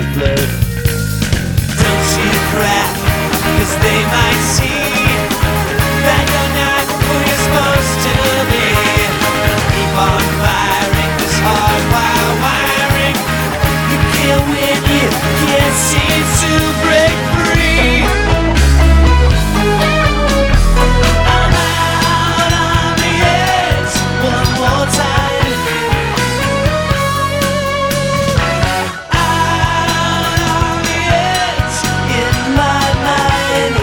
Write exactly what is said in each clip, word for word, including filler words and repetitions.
to flirt. Don't you crack, cause they might see that you're not who you're supposed to be. Keep on firing this hard wire wiring. You can't win, you can't seem to break free. I'm out on the edge one more time. Out on the edge in my mind.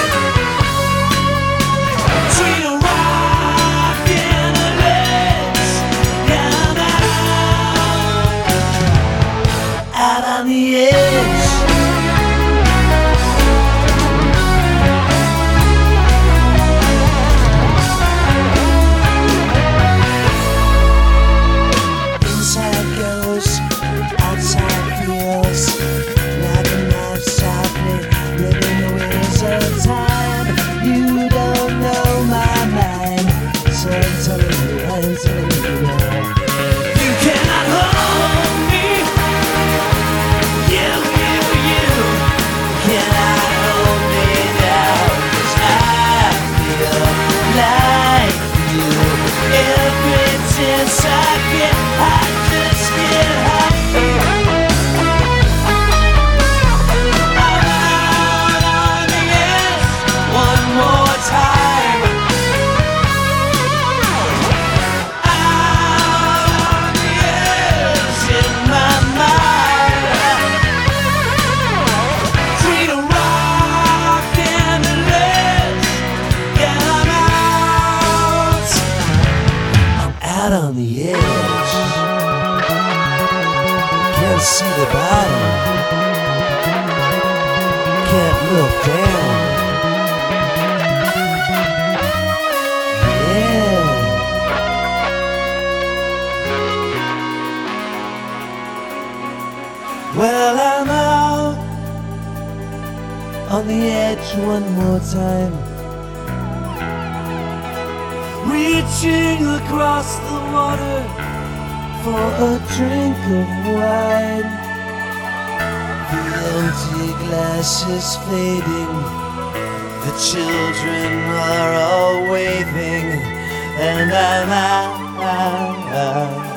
Between a rock and a ledge, yeah, I'm out. Out on the edge. Inside goes, outside feels. Knocking out softly, living the wheels of time. You don't know my mind, so I'm telling you, I'm telling you now. You cannot hold me. You, you, you cannot hold me now. 'Cause I feel like you. Every chance I get, I just get high. I'm out on the edge one more time. Out on the edge in my mind. Between a rock and a ledge, yeah, I'm out. Out on the edge. Can't see the bottom. Can't look down. Yeah. Well, I'm out on the edge one more time. Reaching across the water for a drink of wine. The empty glass is fading. The children are all waving, and I'm out.